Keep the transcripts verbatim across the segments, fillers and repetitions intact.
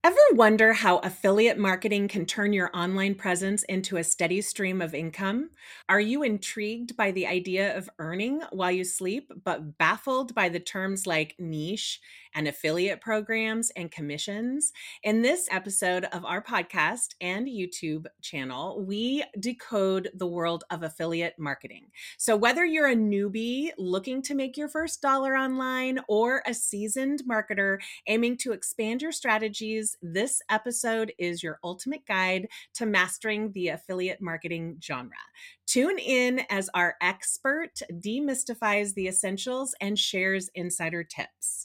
Ever wonder how affiliate marketing can turn your online presence into a steady stream of income? Are you intrigued by the idea of earning while you sleep, but baffled by the terms like niche and affiliate programs and commissions? In this episode of our podcast and YouTube channel, we decode the world of affiliate marketing. So, whether you're a newbie looking to make your first dollar online or a seasoned marketer aiming to expand your strategies, this episode is your ultimate guide to mastering the affiliate marketing genre. Tune in as our expert demystifies the essentials and shares insider tips.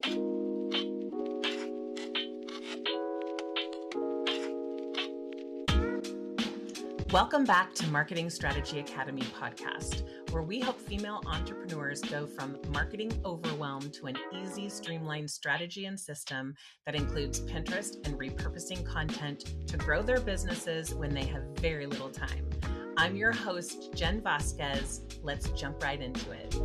Welcome back to Marketing Strategy Academy podcast, where we help female entrepreneurs go from marketing overwhelm to an easy, streamlined strategy and system that includes Pinterest and repurposing content to grow their businesses when they have very little time. I'm your host, Jen Vasquez. Let's jump right into it.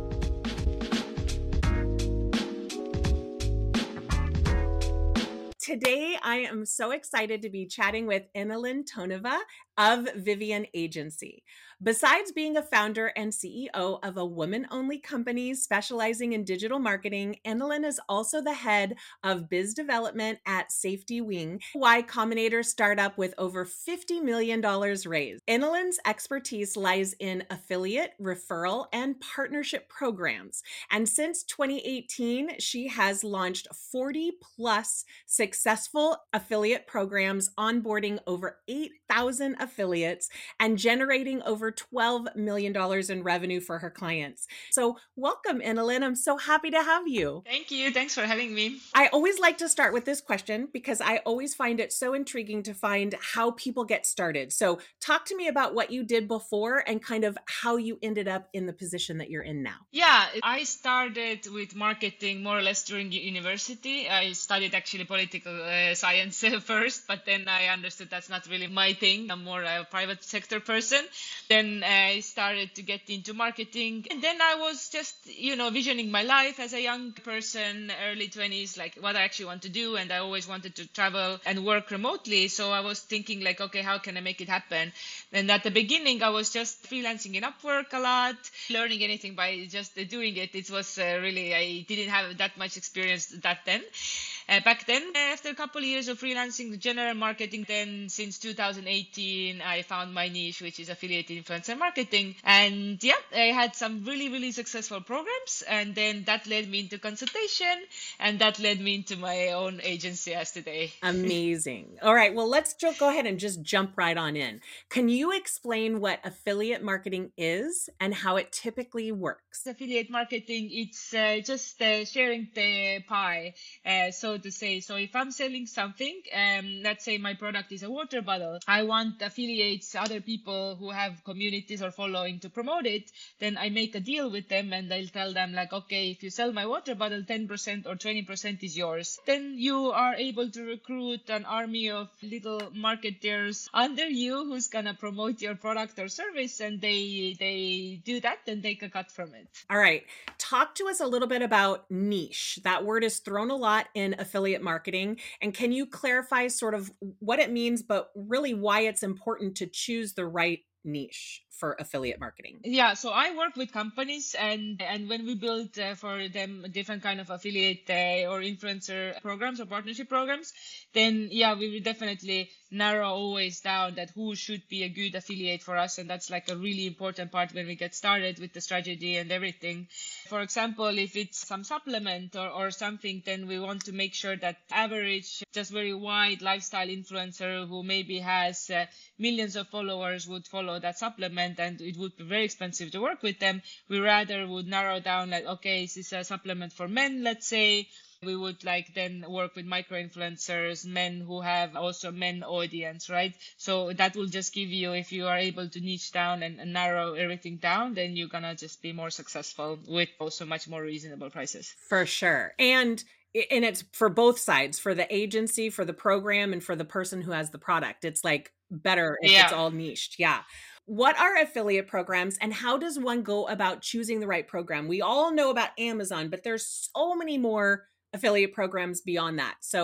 Today, I am so excited to be chatting with Enalyn Toneva of Vivian Agency. Besides being a founder and C E O of a woman-only company specializing in digital marketing, Enalyn is also the head of biz development at Safety Wing, a Y Combinator startup with over fifty million dollars raised. Enalyn's expertise lies in affiliate, referral, and partnership programs. And since twenty eighteen, she has launched forty plus successful affiliate programs, onboarding over eight thousand affiliates and generating over twelve million dollars in revenue for her clients. So welcome, Enalyn. I'm so happy to have you. Thank you. Thanks for having me. I always like to start with this question because I always find it so intriguing to find how people get started. So talk to me about what you did before and kind of how you ended up in the position that you're in now. Yeah, I started with marketing more or less during university. I studied actually political uh, science first, but then I understood that's not really my thing. I'm more a private sector person. Then I started to get into marketing. And then I was just, you know, visioning my life as a young person, early twenties, like what I actually want to do. And I always wanted to travel and work remotely. So I was thinking like, okay, how can I make it happen? And at the beginning, I was just freelancing in Upwork a lot, learning anything by just doing it. It was uh, really, I didn't have that much experience that then. Uh, back then, after a couple of years of freelancing, the general marketing, then since two thousand eighteen, I found my niche, which is affiliate influencer marketing. And yeah, I had some really, really successful programs. And then that led me into consultation, and that led me into my own agency as today. Amazing. All right. Well, let's just go ahead and just jump right on in. Can you explain what affiliate marketing is and how it typically works? Affiliate marketing, it's uh, just uh, sharing the pie, uh, so to say. So if I'm selling something, um, let's say my product is a water bottle, I want affiliates, other people who have communities or following to promote it, then I make a deal with them and I'll tell them like, okay, if you sell my water bottle, ten percent or twenty percent is yours. Then you are able to recruit an army of little marketers under you who's gonna promote your product or service, and they they do that and take a cut from it. All right. Talk to us a little bit about niche. That word is thrown a lot in affiliate marketing. And can you clarify sort of what it means, but really why it's important to choose the right niche for affiliate marketing? Yeah, so I work with companies, and and when we build uh, for them different kind of affiliate uh, or influencer programs or partnership programs, then yeah, we will definitely narrow always down that who should be a good affiliate for us, and that's like a really important part when we get started with the strategy and everything. For example, if it's some supplement or, or something, then we want to make sure that average, just very wide lifestyle influencer who maybe has uh, millions of followers would follow that supplement, and it would be very expensive to work with them. We rather would narrow down like, okay, this is a supplement for men, let's say. We would like then work with micro influencers, men who have also men audience, right? So that will just give you, if you are able to niche down and, and narrow everything down, then you're gonna just be more successful with also much more reasonable prices. For sure. And and it's for both sides, for the agency, for the program, and for the person who has the product. It's like better if Yeah. it's all niched. Yeah. What are affiliate programs and how does one go about choosing the right program? We all know about Amazon, but there's so many more affiliate programs beyond that. So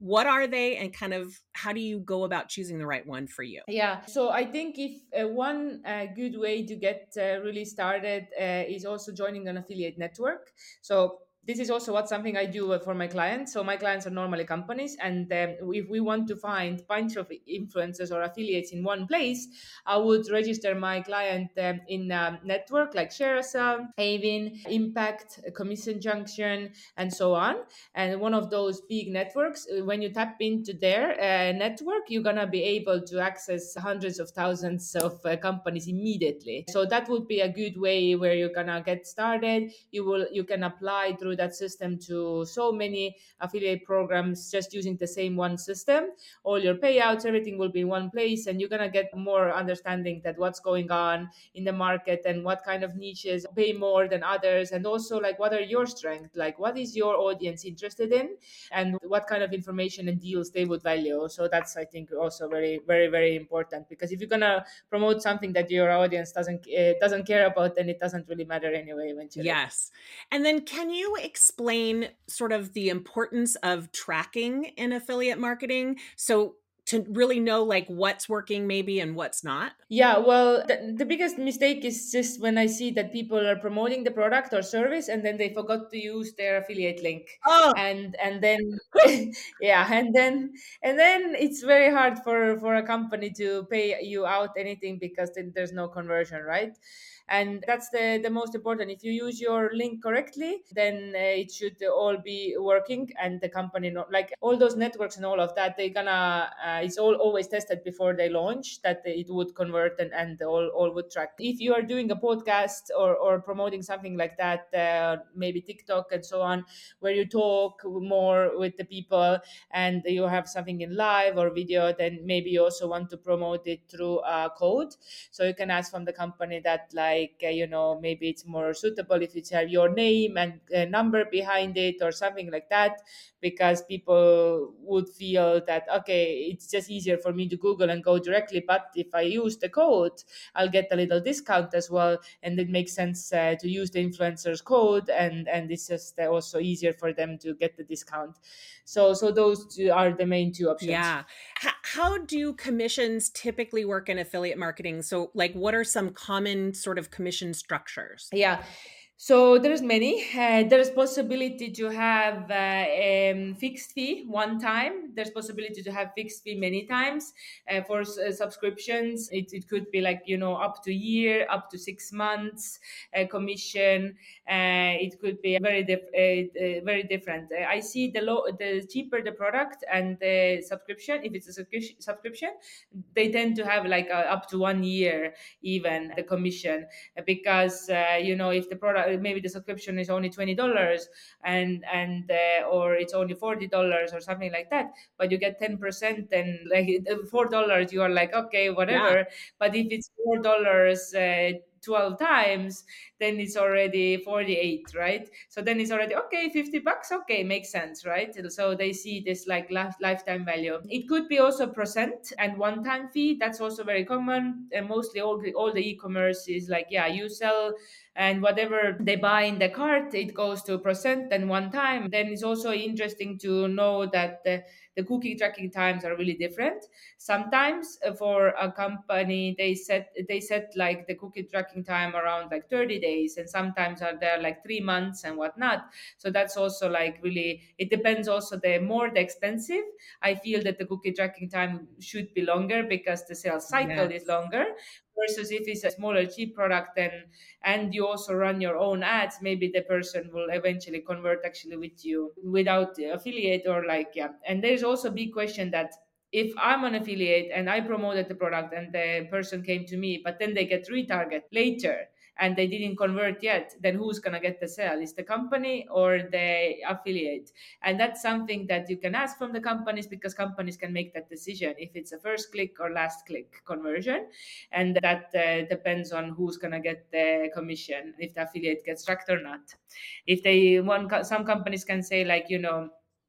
What are they, and kind of how do you go about choosing the right one for you? Yeah, so I think if uh, one uh, good way to get uh, really started uh, is also joining an affiliate network. So this is also what something I do uh, for my clients. So my clients are normally companies, and um, if we want to find bunch of influencers or affiliates in one place, I would register my client um, in a network like Shareasell, Avin, Impact, Commission Junction, and so on. And one of those big networks, uh, when you tap into their uh, network, you're gonna be able to access hundreds of thousands of uh, companies immediately. So that would be a good way where you're gonna get started. You will you can apply through that system to so many affiliate programs just using the same one system. All your payouts, everything will be in one place, and you're gonna get more understanding that what's going on in the market and what kind of niches pay more than others, and also like what are your strengths, like what is your audience interested in, and what kind of information and deals they would value. So that's, I think, also very very very important, because if you're gonna promote something that your audience doesn't uh, doesn't care about, then it doesn't really matter anyway eventually. Yes. And then can you explain sort of the importance of tracking in affiliate marketing? So to really know like what's working maybe and what's not? Yeah, well, the, the biggest mistake is just when I see that people are promoting the product or service and then they forgot to use their affiliate link. Oh, And and then yeah, and then and then it's very hard for for a company to pay you out anything, because then there's no conversion, right? And that's the the most important. If you use your link correctly, then uh, it should all be working, and the company, not like all those networks and all of that, they gonna uh, it's all always tested before they launch that it would convert, and, and all, all would track. If you are doing a podcast or, or promoting something like that, uh, maybe TikTok and so on, where you talk more with the people and you have something in live or video, then maybe you also want to promote it through a code. So you can ask from the company that, like, uh, you know, maybe it's more suitable if it's have your name and a number behind it or something like that, because people would feel that, okay, it's just easier for me to Google and go directly, but if I use the code, I'll get a little discount as well, and it makes sense uh, to use the influencer's code, and and it's just uh, also easier for them to get the discount. So so those two are the main two options. yeah. H- how do commissions typically work in affiliate marketing? So like what are some common sort of commission structures? Yeah. So there's many. Uh, there's possibility to have uh, um, fixed fee one time. There's possibility to have fixed fee many times. Uh, for uh, subscriptions, it, it could be like, you know, up to a year, up to six months uh, commission. Uh, it could be very diff- uh, uh, very different. Uh, I see the low, the cheaper the product and the subscription. If it's a subscription, subscription, they tend to have like uh, up to one year even the commission, because uh, you know, if the product, maybe the subscription is only twenty dollars, and and uh, or it's only forty dollars or something like that, but you get ten percent, then like four dollars you are like, okay, Yeah. whatever. But if it's four dollars uh, twelve times, then it's already forty-eight, right? So then it's already okay, fifty bucks, okay, makes sense, right? So they see this like life, lifetime value. It could be also percent and one time fee. That's also very common, and mostly all the all the e-commerce is like, yeah, you sell, and whatever they buy in the cart, it goes to percent and one time. Then it's also interesting to know that the, the cookie tracking times are really different. Sometimes uh, for a company, they set they set like the cookie tracking time around like thirty days, and sometimes are there like three months and whatnot. So that's also like really, it depends. Also, the more the expensive, I feel that the cookie tracking time should be longer, because the sales cycle is Yes. longer. Versus if it's a smaller cheap product, then and you also run your own ads, maybe the person will eventually convert actually with you without the affiliate, or like, yeah. And there's also a big question that if I'm an affiliate and I promoted the product and the person came to me, but then they get retarget later and they didn't convert yet, then who's going to get the sale? Is the company or the affiliate? And that's something that you can ask from the companies, because companies can make that decision if it's a first click or last click conversion. And that uh, depends on who's going to get the commission, if the affiliate gets tracked or not. If they, one, co- some companies can say like, you know,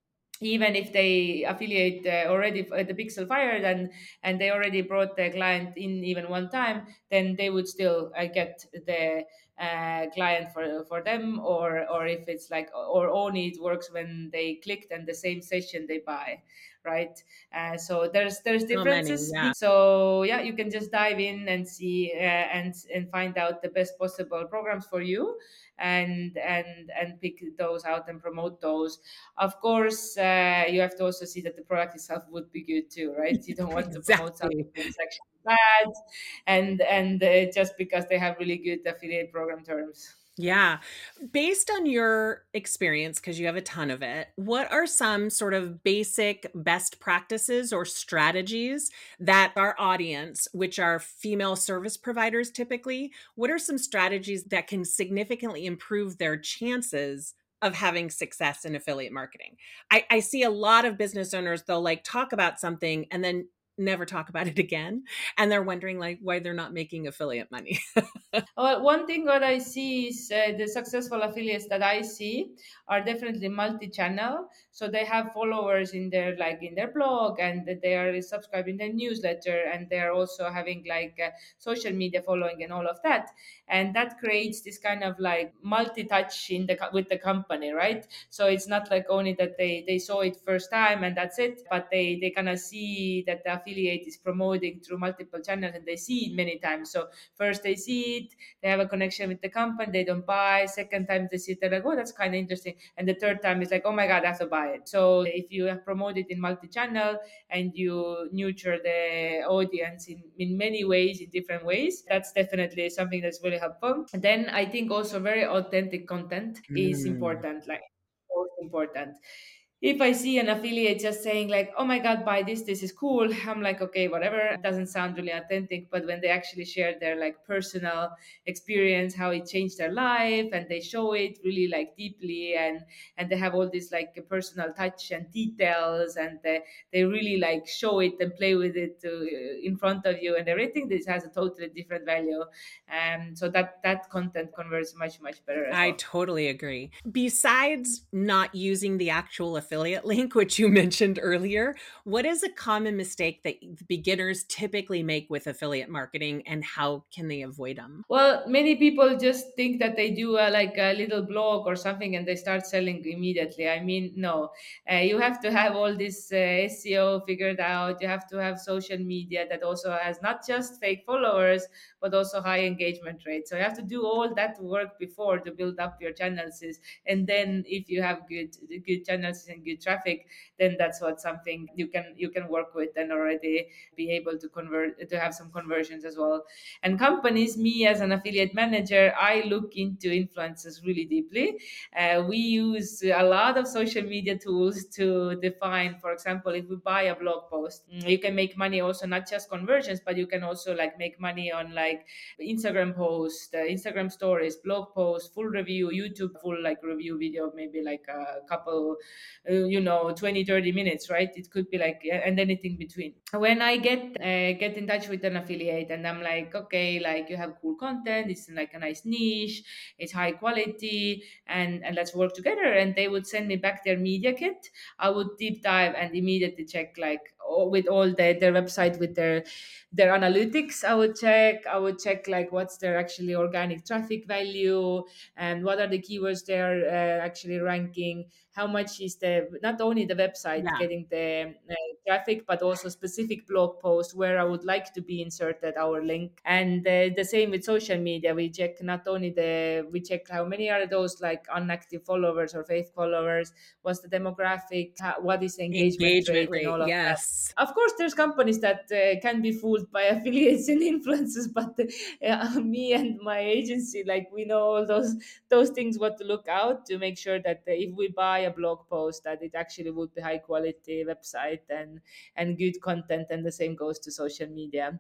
even if they affiliate uh, already at the Pixel Fire, then and they already brought the client in even one time, then they would still uh, get the uh, client for for them. Or or if it's like, or only it works when they clicked and the same session they buy, right? Uh, so there's there's So many, differences. yeah. So yeah, you can just dive in and see uh, and and find out the best possible programs for you, and and and pick those out and promote those. Of course, uh, you have to also see that the product itself would be good too, right? You don't want to promote something Exactly. that's actually bad, and and uh, just because they have really good affiliate program terms. Yeah. Based on your experience, because you have a ton of it, what are some sort of basic best practices or strategies that our audience, which are female service providers typically, what are some strategies that can significantly improve their chances of having success in affiliate marketing? I, I see a lot of business owners, they'll like talk about something and then never talk about it again. And they're wondering like why they're not making affiliate money. Well, one thing what I see is uh, the successful affiliates that I see are definitely multi-channel. So they have followers in their like in their blog, and that they are subscribing their newsletter, and they are also having like uh, social media following and all of that. And that creates this kind of like multi-touch in the co- with the company, right? So it's not like only that they they saw it first time and that's it, but they they kind of see that the affiliate is promoting through multiple channels, and they see it many times. So first they see it, they have a connection with the company, they don't buy. Second time they see it, they're like, oh, that's kind of interesting. And the third time is like, oh my God, I have to buy it. So if you have promoted in multi-channel and you nurture the audience in, in many ways, in different ways, that's definitely something that's really helpful. And then I think also very authentic content is Mm. important, like most important. If I see an affiliate just saying like, "Oh my God, buy this, this is cool," I'm like, okay, whatever. It doesn't sound really authentic. But when they actually share their like personal experience, how it changed their life, and they show it really like deeply, and and they have all this like personal touch and details, and they, they really like show it and play with it to, in front of you and everything, this has a totally different value. And so that that content converts much much better as I well. totally agree. Besides not using the actual affiliate link, which you mentioned earlier, what is a common mistake that beginners typically make with affiliate marketing and how can they avoid them? Well, many people just think that they do a, like a little blog or something and they start selling immediately. I mean, no, uh, you have to have all this uh, S E O figured out. You have to have social media that also has not just fake followers, but also high engagement rate. So you have to do all that work before to build up your channels. And then if you have good good channels and good traffic, then that's what something you can you can work with and already be able to convert to have some conversions as well. And companies, me as an affiliate manager, I look into influencers really deeply. Uh, we use a lot of social media tools to define, for example, if we buy a blog post, mm, you can make money also not just conversions, but you can also like make money on like Instagram post, uh, Instagram stories, blog post, full review, YouTube full like review video, maybe like a couple, uh, you know, twenty, thirty minutes, right? It could be like, uh, and anything between. When I get uh, get in touch with an affiliate and I'm like, okay, like you have cool content, it's like a nice niche, it's high quality, and, and let's work together. And they would send me back their media kit. I would deep dive and immediately check like all, with all the, their website with their their analytics. I would check, I would check like what's their actually organic traffic value, and what are the keywords they're uh, actually ranking, how much is the not only the website Yeah. getting the uh, traffic, but also specific blog post where I would like to be inserted our link. And uh, the same with social media, we check not only the we check how many are those like inactive followers or fake followers, what's the demographic, how, what is the engagement Engagement rate, and rate. all of that. Yes. Of course, there's companies that uh, can be fooled by affiliates and influencers, but uh, me and my agency, like we know all those those things, what to look out to make sure that uh, if we buy a blog post, that it actually would be high quality website and and good content, and the same goes to social media.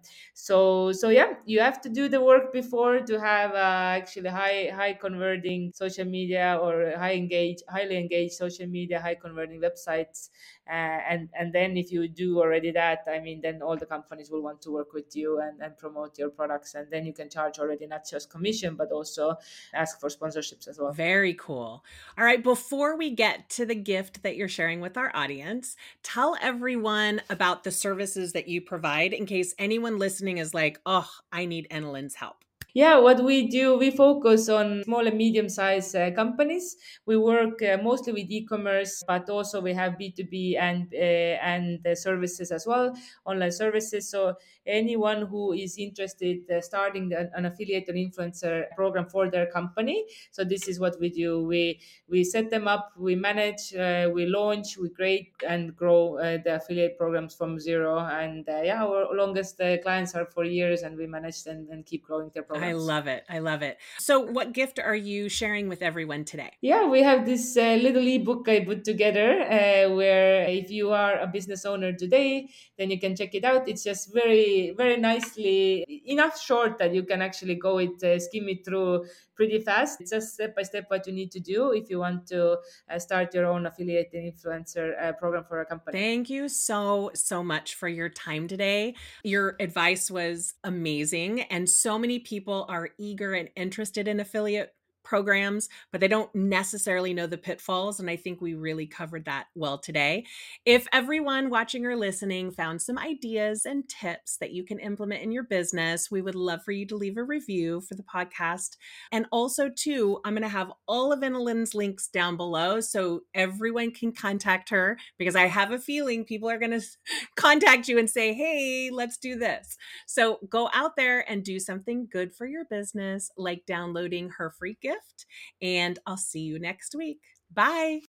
So so yeah, you have to do the work before to have uh, actually high high converting social media or high engaged highly engaged social media, high converting websites. Uh, and and then if you do already that, I mean, then all the companies will want to work with you and, and promote your products, and then you can charge already not just commission but also ask for sponsorships as well. Very cool. All right, before we get to the gift that you're sharing with our audience, tell everyone about the services that you provide in case anyone listening is like, oh, I need Enelyn's help. Yeah, what we do, we focus on small and medium sized uh, companies. We work uh, mostly with e-commerce, but also we have B two B and uh, and uh, services as well, online services. So anyone who is interested uh, starting an, an affiliate or influencer program for their company. So this is what we do. We we set them up, we manage, uh, we launch, we create and grow uh, the affiliate programs from zero. And uh, yeah, our longest uh, clients are for years, and we manage and, and keep growing their programs. I love it. I love it. So what gift are you sharing with everyone today? Yeah, we have this uh, little ebook I put together uh, where if you are a business owner today, then you can check it out. It's just very, very nicely, enough short that you can actually go it, uh, skim it through pretty fast. It's just step by step what you need to do if you want to uh, start your own affiliate and influencer uh, program for a company. Thank you so, so much for your time today. Your advice was amazing. And so many people are eager and interested in affiliate programs, but they don't necessarily know the pitfalls. And I think we really covered that well today. If everyone watching or listening found some ideas and tips that you can implement in your business, we would love for you to leave a review for the podcast. And also, too, I'm going to have all of Enelyn's links down below so everyone can contact her, because I have a feeling people are going to contact you and say, hey, let's do this. So go out there and do something good for your business, like downloading her free gift. And I'll see you next week. Bye.